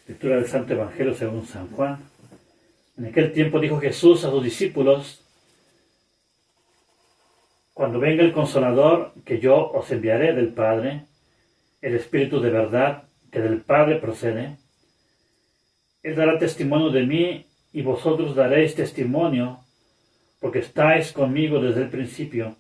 Lectura del Santo Evangelio según San Juan. En aquel tiempo dijo Jesús a sus discípulos: cuando venga el Consolador que yo os enviaré del Padre, el Espíritu de verdad que del Padre procede, Él dará testimonio de mí y vosotros daréis testimonio, porque estáis conmigo desde el principio.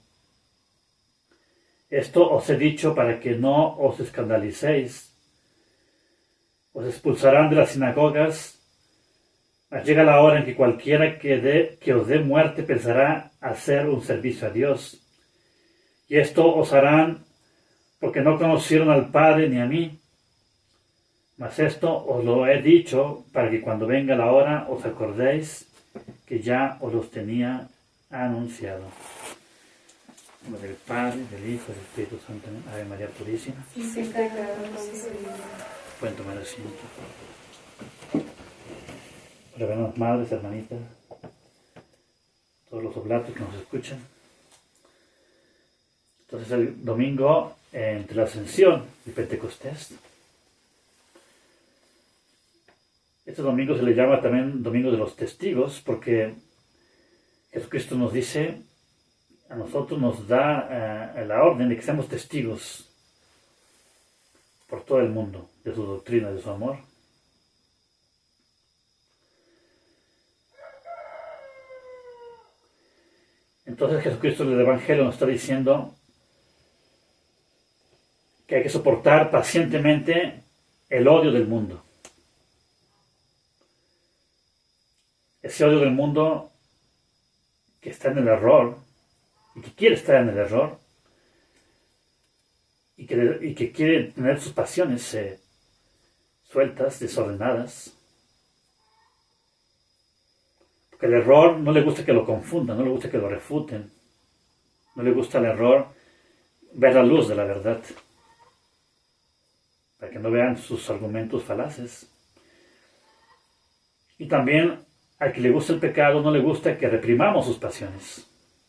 Esto os he dicho para que no os escandalicéis. Os expulsarán de las sinagogas, mas llega la hora en que cualquiera que os dé muerte pensará hacer un servicio a Dios. Y esto os harán porque no conocieron al Padre ni a mí. Mas esto os lo he dicho para que cuando venga la hora os acordéis que ya os los tenía anunciado. En nombre del Padre, del Hijo y del Espíritu Santo. Ave María Purísima. Pueden tomar asiento. Reverenciadas madres, hermanitas, todos los oblatos que nos escuchan. Entonces el domingo entre la Ascensión y Pentecostés. Este domingo se le llama también Domingo de los Testigos, porque Jesucristo nos dice, a nosotros nos da la orden de que seamos testigos por todo el mundo de su doctrina, de su amor. Entonces Jesucristo en el Evangelio nos está diciendo que hay que soportar pacientemente el odio del mundo. Ese odio del mundo que está en el error y que quiere estar en el error y que quiere tener sus pasiones sueltas, desordenadas. Porque el error no le gusta que lo confundan, no le gusta que lo refuten, no le gusta el error ver la luz de la verdad, para que no vean sus argumentos falaces. Y también al que le gusta el pecado no le gusta que reprimamos sus pasiones.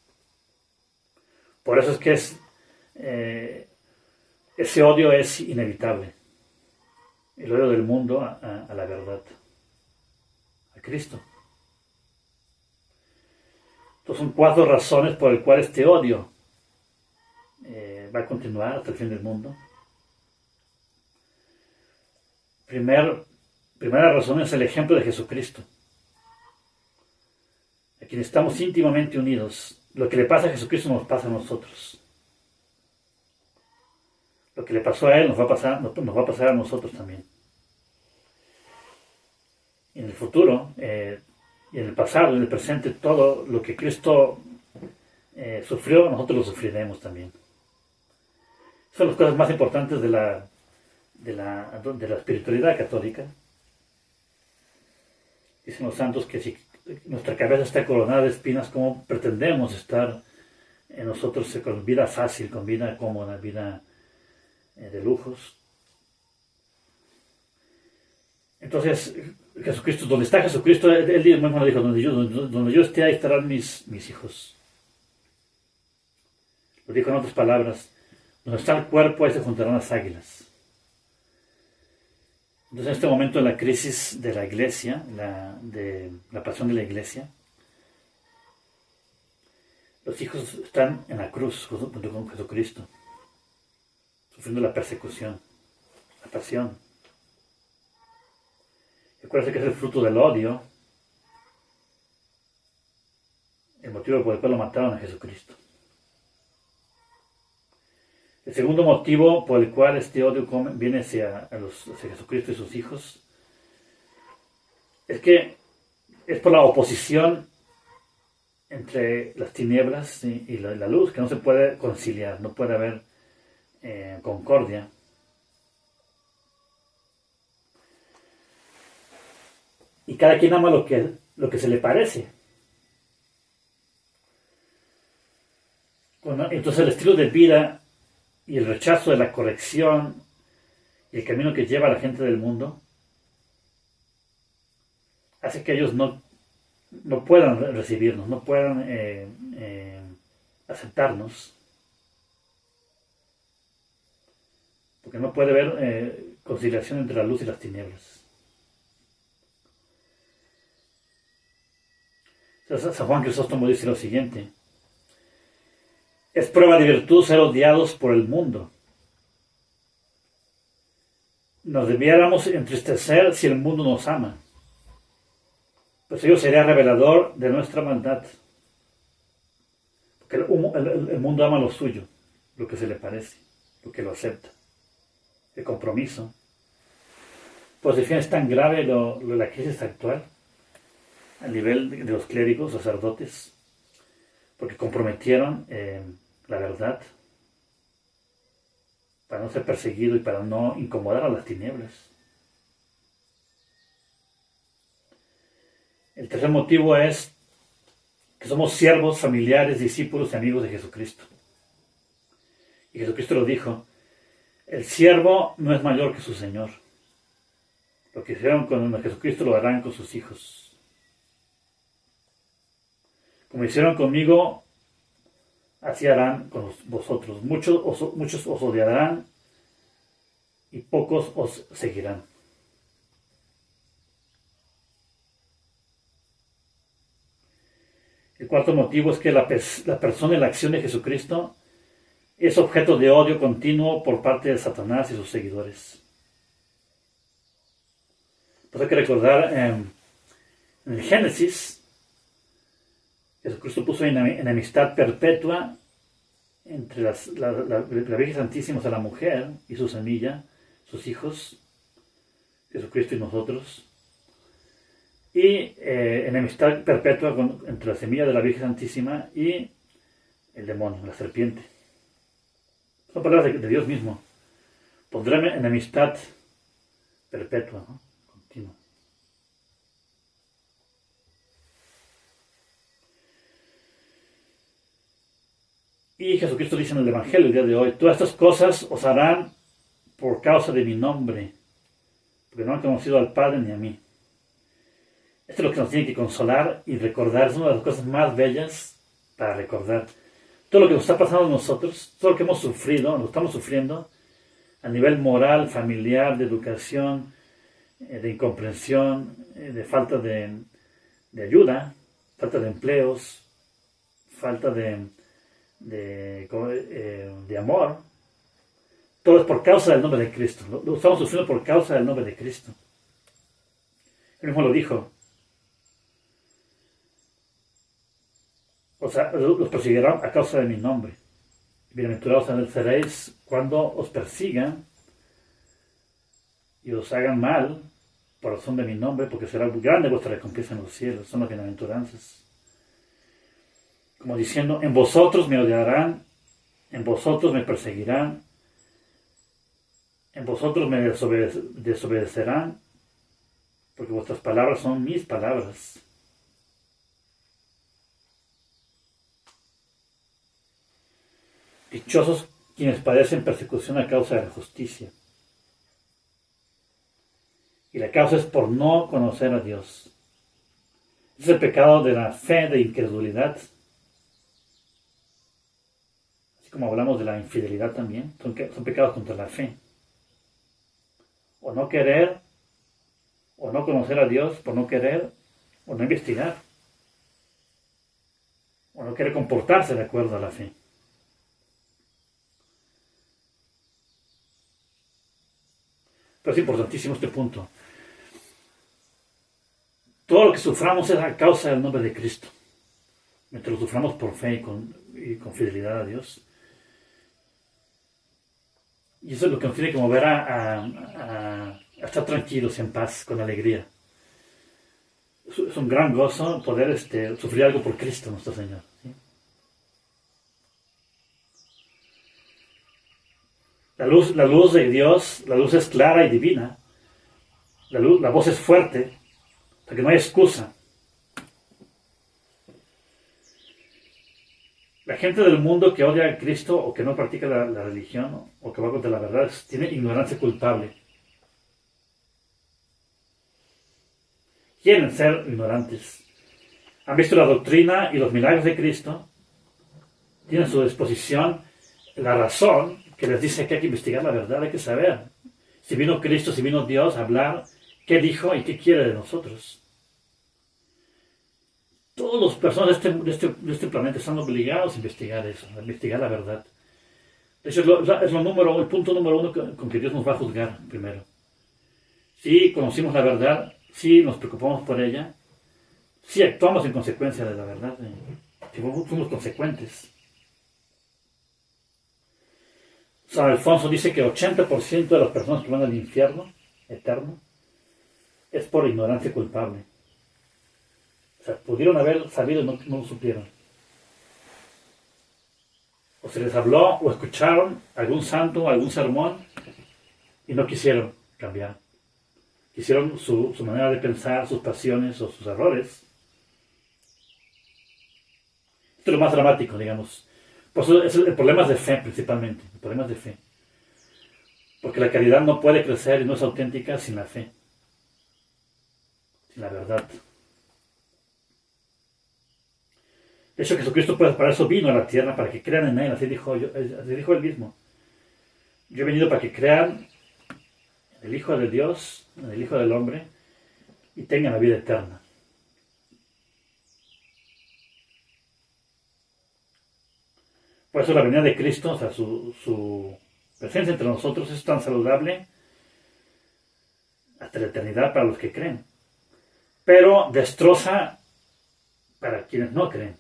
Por eso es que ese odio es inevitable. El odio del mundo a la verdad, a Cristo. Entonces son 4 razones por las cuales este odio va a continuar hasta el fin del mundo. Primera razón es el ejemplo de Jesucristo, a quien estamos íntimamente unidos. Lo que le pasa a Jesucristo nos pasa a nosotros. Lo que le pasó a Él nos va a pasar a nosotros también. En el futuro, y en el pasado, y en el presente, todo lo que Cristo sufrió, nosotros lo sufriremos también. Son las cosas más importantes de la espiritualidad católica. Dicen los santos que si nuestra cabeza está coronada de espinas, ¿cómo pretendemos estar nosotros con vida fácil, con vida cómoda, vida de lujos? Entonces, Jesucristo, donde está Jesucristo, él mismo dijo, donde yo esté, ahí estarán mis hijos. Lo dijo en otras palabras, donde está el cuerpo, ahí se juntarán las águilas. Entonces, en este momento de la crisis de la iglesia, de la pasión de la iglesia, los hijos están en la cruz junto con Jesucristo, sufriendo la persecución, la pasión. Recuerden que es el fruto del odio, el motivo por el cual lo mataron a Jesucristo. El segundo motivo por el cual este odio viene hacia Jesucristo y sus hijos es que es por la oposición entre las tinieblas y la luz, que no se puede conciliar, no puede haber concordia. Y cada quien ama lo que se le parece. Entonces el estilo de vida y el rechazo de la corrección y el camino que lleva a la gente del mundo hace que ellos no puedan recibirnos, no puedan aceptarnos, porque no puede haber conciliación entre la luz y las tinieblas. San Juan Crisóstomo dice lo siguiente: es prueba de virtud ser odiados por el mundo. Nos debiéramos entristecer si el mundo nos ama, pues ello sería revelador de nuestra maldad. Porque el mundo ama lo suyo, lo que se le parece, lo que lo acepta. El compromiso. Pues de fin es tan grave la crisis actual a nivel de los clérigos, sacerdotes, porque comprometieron la verdad para no ser perseguido y para no incomodar a las tinieblas. El tercer motivo es que somos siervos, familiares, discípulos y amigos de Jesucristo. Y Jesucristo lo dijo: el siervo no es mayor que su Señor. Lo que hicieron con Jesucristo lo harán con sus hijos. Como hicieron conmigo, así harán con vosotros. Muchos os odiarán y pocos os seguirán. El cuarto motivo es que la persona y la acción de Jesucristo es objeto de odio continuo por parte de Satanás y sus seguidores. Pues hay que recordar en el Génesis, Jesucristo puso enemistad perpetua entre la Virgen Santísima, o sea, la mujer y su semilla, sus hijos, Jesucristo y nosotros. Y enemistad perpetua entre la semilla de la Virgen Santísima y el demonio, la serpiente. Son palabras de Dios mismo. Pondré enemistad perpetua, ¿no? Continua. Y Jesucristo dice en el Evangelio el día de hoy: todas estas cosas os harán por causa de mi nombre, porque no han conocido al Padre ni a mí. Esto es lo que nos tiene que consolar y recordar. Es una de las cosas más bellas para recordar. Todo lo que nos está pasando a nosotros, todo lo que hemos sufrido, lo estamos sufriendo a nivel moral, familiar, de educación, de incomprensión, de falta de ayuda, falta de empleos, falta de amor. Todo es por causa del nombre de Cristo. Lo estamos sufriendo por causa del nombre de Cristo. Él mismo lo dijo. O sea, los perseguirán a causa de mi nombre. Bienaventurados seréis cuando os persigan y os hagan mal por razón de mi nombre, porque será grande vuestra recompensa en los cielos. Son las bienaventuranzas. Como diciendo: en vosotros me odiarán, en vosotros me perseguirán, en vosotros me desobedecerán, porque vuestras palabras son mis palabras. Dichosos quienes padecen persecución a causa de la justicia. Y la causa es por no conocer a Dios. Es el pecado de la fe, de incredulidad. Así como hablamos de la infidelidad también, son pecados contra la fe. O no querer, o no conocer a Dios por no querer, o no investigar, o no querer comportarse de acuerdo a la fe. Pero es importantísimo este punto. Todo lo que suframos es a causa del nombre de Cristo. Mientras lo suframos por fe y con fidelidad a Dios. Y eso es lo que nos tiene que mover a estar tranquilos, en paz, con alegría. Es un gran gozo poder sufrir algo por Cristo, nuestro Señor. ¿Sí? La luz de Dios, la luz es clara y divina. La voz es fuerte, porque no hay excusa. La gente del mundo que odia a Cristo o que no practica la religión o que va contra la verdad tiene ignorancia culpable. Quieren ser ignorantes. Han visto la doctrina y los milagros de Cristo. Tienen a su disposición la razón que les dice que hay que investigar la verdad, hay que saber si vino Cristo, si vino Dios a hablar, qué dijo y qué quiere de nosotros. Todas las personas de este planeta están obligados a investigar eso, a investigar la verdad. De hecho, el punto número uno con que Dios nos va a juzgar primero. Si conocimos la verdad, si nos preocupamos por ella, si actuamos en consecuencia de la verdad, si somos consecuentes. San Alfonso dice que 80% de las personas que van al infierno eterno es por ignorancia culpable. O sea, pudieron haber sabido y no lo supieron. O se les habló o escucharon algún santo, algún sermón y no quisieron cambiar. Quisieron su manera de pensar, sus pasiones o sus errores. Esto es lo más dramático, digamos. Por eso el problema es de fe, principalmente. El problema es de fe. Porque la caridad no puede crecer y no es auténtica sin la fe. Sin la verdad. De hecho, Jesucristo para eso vino a la tierra, para que crean en Él. Así dijo Él mismo. Yo he venido para que crean en el Hijo de Dios, en el Hijo del Hombre, y tengan la vida eterna. Por eso la venida de Cristo, o sea, su presencia entre nosotros es tan saludable hasta la eternidad para los que creen. Pero destroza para quienes no creen.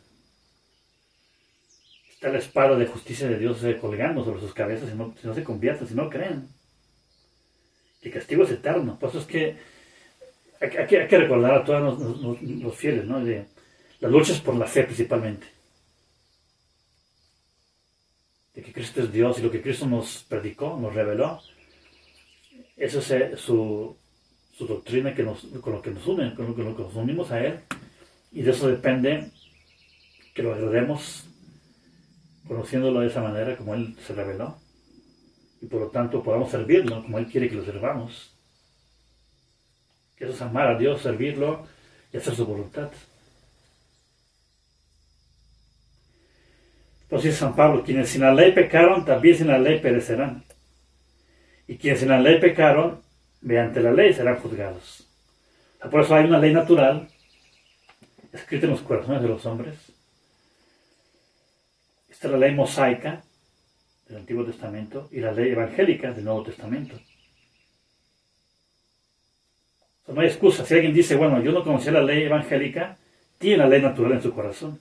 Está la espada de justicia de Dios colgando sobre sus cabezas si no se convierten, si no creen. El castigo es eterno. Por eso es que hay que recordar a todos los fieles, ¿no? De las luchas por la fe principalmente. De que Cristo es Dios y lo que Cristo nos predicó, nos reveló. Eso es su doctrina con lo que nos une, con lo que nos unimos a Él. Y de eso depende que lo agrademos conociéndolo de esa manera como Él se reveló. Y por lo tanto podamos servirlo como Él quiere que lo sirvamos. Que eso es amar a Dios, servirlo y hacer su voluntad. Entonces San Pablo, quienes sin la ley pecaron, también sin la ley perecerán. Y quienes sin la ley pecaron, mediante la ley serán juzgados. O sea, por eso hay una ley natural, escrita en los corazones de los hombres. Esta es la ley mosaica del Antiguo Testamento y la ley evangélica del Nuevo Testamento. O sea, no hay excusa. Si alguien dice, bueno, yo no conocía la ley evangélica, tiene la ley natural en su corazón.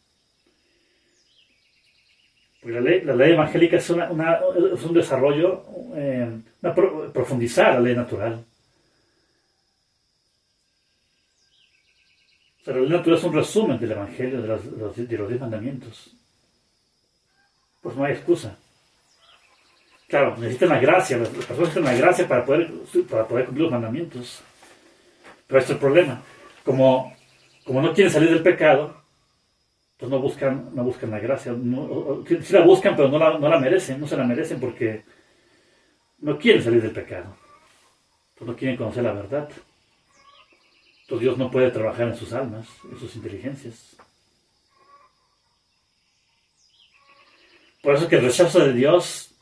Porque la ley evangélica es un desarrollo, profundizar la ley natural. O sea, la ley natural es un resumen del Evangelio, de los 10 mandamientos. Pues no hay excusa. Claro, necesitan la gracia, las personas necesitan la gracia para poder cumplir los mandamientos. Pero este es el problema. Como no quieren salir del pecado, pues no buscan la gracia. Sí la buscan, pero no la merecen, no se la merecen porque no quieren salir del pecado. Pues no quieren conocer la verdad. Entonces Dios no puede trabajar en sus almas, en sus inteligencias. Por eso que el rechazo de Dios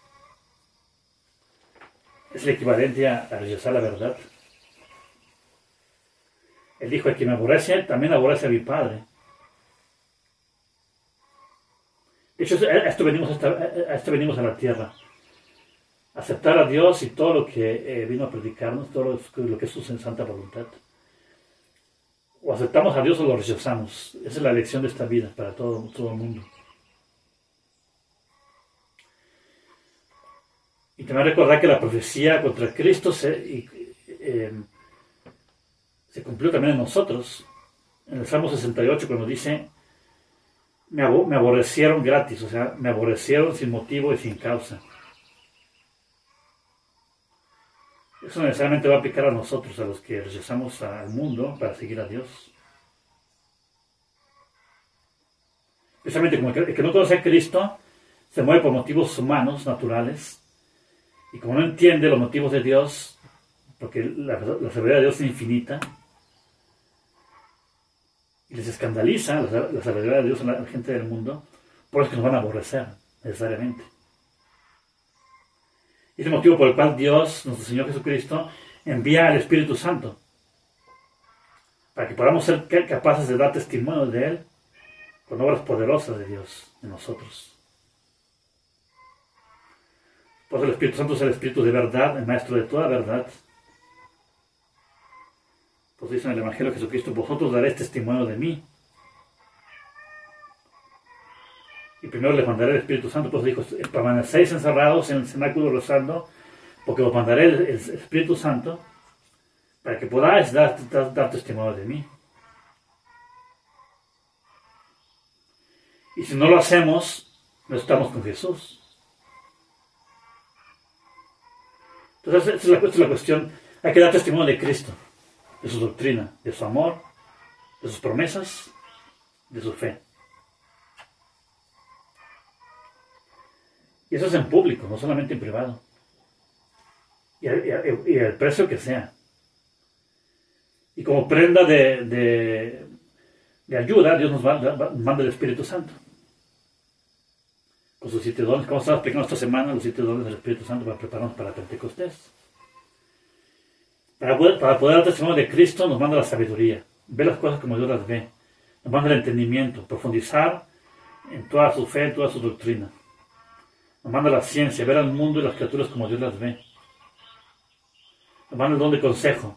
es el equivalente a rechazar la verdad. Él dijo, el que me aborrece, también aborrece a mi Padre. De hecho, a esto venimos a la tierra. Aceptar a Dios y todo lo que vino a predicarnos, todo lo que es su santa voluntad. O aceptamos a Dios o lo rechazamos. Esa es la elección de esta vida para todo el mundo. Y también recordar que la profecía contra Cristo se cumplió también en nosotros. En el Salmo 68, cuando dice, me aborrecieron gratis, o sea, me aborrecieron sin motivo y sin causa. Eso necesariamente va a aplicar a nosotros, a los que rechazamos al mundo para seguir a Dios. Especialmente como el que no conoce a Cristo, se mueve por motivos humanos, naturales, y como no entiende los motivos de Dios, porque la sabiduría de Dios es infinita, y les escandaliza la sabiduría de Dios a la gente del mundo, por eso que nos van a aborrecer, necesariamente. Y es el motivo por el cual Dios, nuestro Señor Jesucristo, envía al Espíritu Santo para que podamos ser capaces de dar testimonio de Él con obras poderosas de Dios en nosotros. Por eso el Espíritu Santo es el Espíritu de verdad, el Maestro de toda verdad. Pues dice en el Evangelio de Jesucristo: vosotros daréis testimonio de mí. Y primero les mandaré el Espíritu Santo. Pues dijo: permanecéis encerrados en el cenáculo rezando, porque os mandaré el Espíritu Santo para que podáis dar testimonio de mí. Y si no lo hacemos, no estamos con Jesús. Entonces, esta es la cuestión. Hay que dar testimonio de Cristo, de su doctrina, de su amor, de sus promesas, de su fe. Y eso es en público, no solamente en privado. Y el precio que sea. Y como prenda de ayuda, Dios nos manda el Espíritu Santo. Con sus 7 dones, como estaba explicando esta semana, los 7 dones del Espíritu Santo para prepararnos para Pentecostés. Para poder dar testimonio de Cristo, nos manda la sabiduría, ver las cosas como Dios las ve. Nos manda el entendimiento, profundizar en toda su fe, en toda su doctrina. Nos manda la ciencia, ver al mundo y las criaturas como Dios las ve. Nos manda el don de consejo,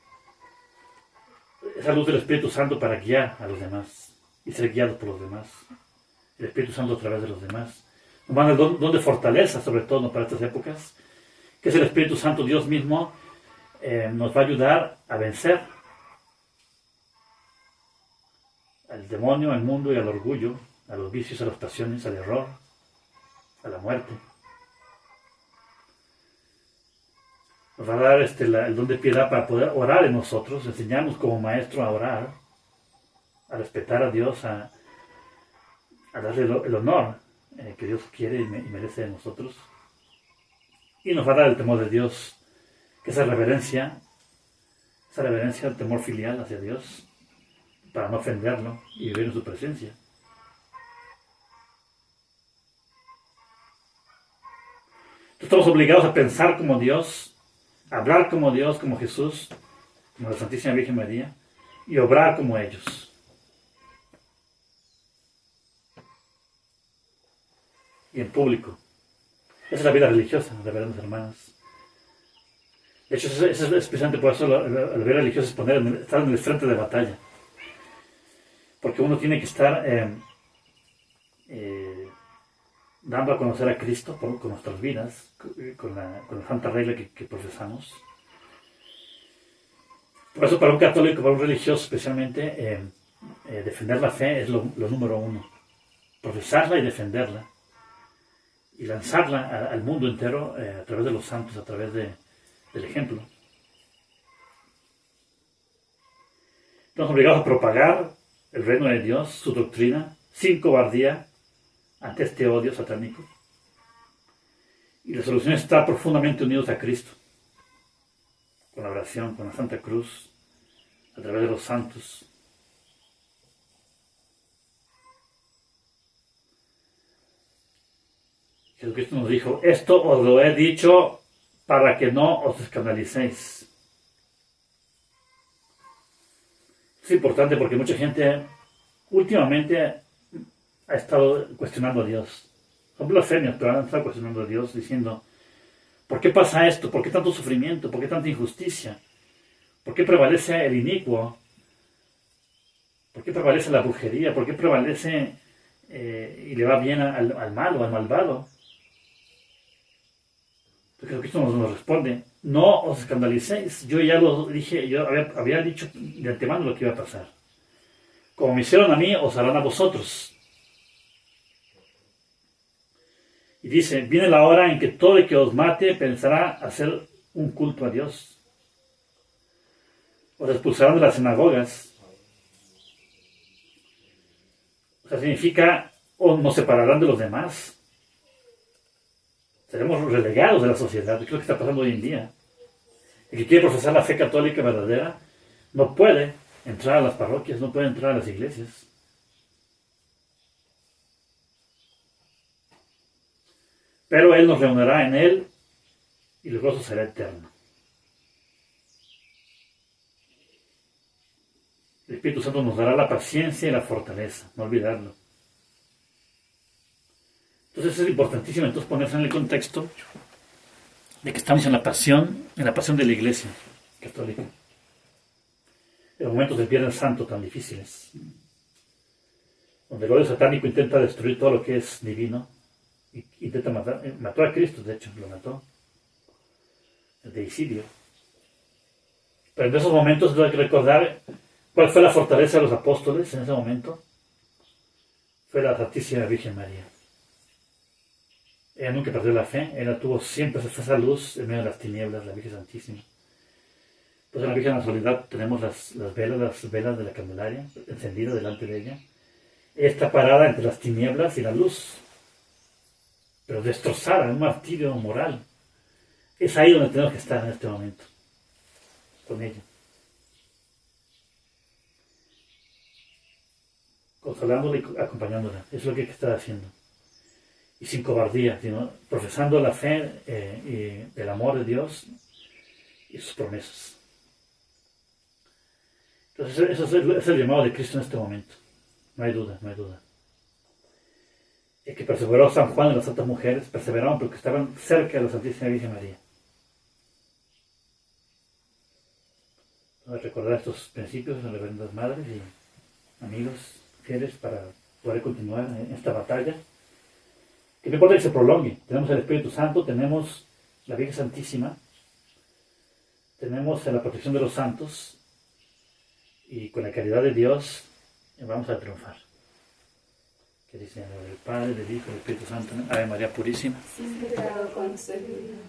esa luz del Espíritu Santo para guiar a los demás y ser guiados por los demás. El Espíritu Santo a través de los demás. Nos manda el don de fortaleza, sobre todo para estas épocas, que es el Espíritu Santo. Dios mismo nos va a ayudar a vencer al demonio, al mundo y al orgullo, a los vicios, a las pasiones, al error, a la muerte. Nos va a dar el don de piedad para poder orar en nosotros, enseñarnos como maestro a orar, a respetar a Dios, a darle el honor que Dios quiere y merece de nosotros. Y nos va a dar el temor de Dios, que esa reverencia, el temor filial hacia Dios, para no ofenderlo y vivir en su presencia. Estamos obligados a pensar como Dios, a hablar como Dios, como Jesús, como la Santísima Virgen María, y obrar como ellos. Y en público. Esa es la vida religiosa, de verdad, mis hermanas. De hecho, eso es precisamente por eso la vida religiosa es estar en el frente de batalla. Porque uno tiene que estar dando a conocer a Cristo con nuestras vidas, con la santa regla que profesamos. Por eso para un católico, para un religioso especialmente, defender la fe es lo número uno. Profesarla y defenderla. Y lanzarla al mundo entero a través de los santos, a través del ejemplo. Estamos obligados a propagar el reino de Dios, su doctrina, sin cobardía, ante este odio satánico. Y la solución es estar profundamente unidos a Cristo, con la oración, con la Santa Cruz, a través de los santos. Jesucristo nos dijo: esto os lo he dicho para que no os escandalicéis. Es importante porque mucha gente últimamente ha estado cuestionando a Dios. Son blasfemios, pero han estado cuestionando a Dios, diciendo: ¿por qué pasa esto? ¿Por qué tanto sufrimiento? ¿Por qué tanta injusticia? ¿Por qué prevalece el inicuo? ¿Por qué prevalece la brujería? ¿Por qué prevalece y le va bien al malo, al malvado? Entonces Cristo nos responde: no os escandalicéis. Yo ya lo dije, yo había dicho de antemano lo que iba a pasar. Como me hicieron a mí, os harán a vosotros. Y dice: viene la hora en que todo el que os mate pensará hacer un culto a Dios. Os expulsarán de las sinagogas. O sea, significa, o nos separarán de los demás. Seremos relegados de la sociedad. ¿Qué es lo que está pasando hoy en día? El que quiere profesar la fe católica verdadera no puede entrar a las parroquias, no puede entrar a las iglesias. Pero Él nos reunirá en Él y el gozo será eterno. El Espíritu Santo nos dará la paciencia y la fortaleza, no olvidarlo. Entonces es importantísimo entonces ponerse en el contexto de que estamos en la pasión de la Iglesia católica. En momentos del Viernes Santo tan difíciles, donde el odio satánico intenta destruir todo lo que es divino, y intenta mató a Cristo, de hecho, lo mató, el deicidio. Pero en esos momentos hay que recordar cuál fue la fortaleza de los apóstoles en ese momento. Fue la Santísima Virgen María. Ella nunca perdió la fe, ella tuvo siempre esa luz en medio de las tinieblas, la Virgen Santísima. Pues en la Virgen de la Soledad tenemos las velas de la Candelaria encendidas delante de ella. Ella está parada entre las tinieblas y la luz, pero destrozada, un martirio moral. Es ahí donde tenemos que estar en este momento, con ella. Consolándola y acompañándola. Eso es lo que hay que estar haciendo. Y sin cobardía, sino profesando la fe y el amor de Dios y sus promesas. Entonces, eso es el llamado de Cristo en este momento. No hay duda, no hay duda. El que perseveró San Juan y las santas mujeres, perseveraron porque estaban cerca de la Santísima Virgen María. Vamos a recordar estos principios a las reverendas madres y amigos fieles para poder continuar en esta batalla. Que no importa que se prolongue. Tenemos el Espíritu Santo, tenemos la Virgen Santísima, tenemos la protección de los santos y con la caridad de Dios vamos a triunfar. Que dice en el nombre del Padre, del Hijo y del Espíritu Santo. Ave María Purísima. Sin pecado concebida.